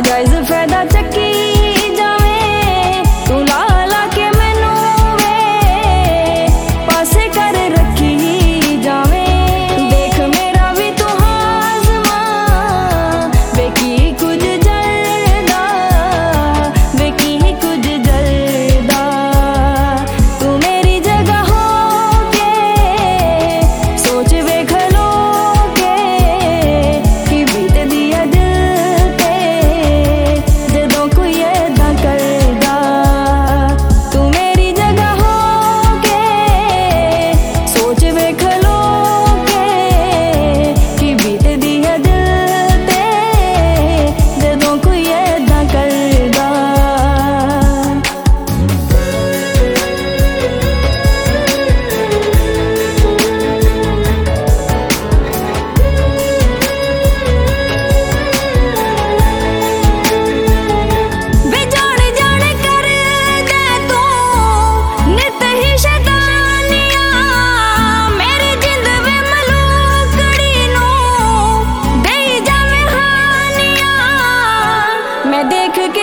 नाजायज फायदा चक्की जावे तू ला ला के मैनू वे पासे कर रखी जावे। देख मेरा भी तू हाजमा वेखी कुछ जलदा वेखी कुछ जलदा। तू मेरी जगह हो के सोच वेख लो के कि बीत दिया दिल ते जदों कोई ऐदा करदा। तू मेरी जगह हो के सोच वेख लो के कि बीत दिया दिल ते जदों कोई ऐदा करदा। वे जाने जाने कर दे तू नित ही शैतानियां मेरी जिंद वे मलूकड़ी नू देई जावे हानियां। मैं देख के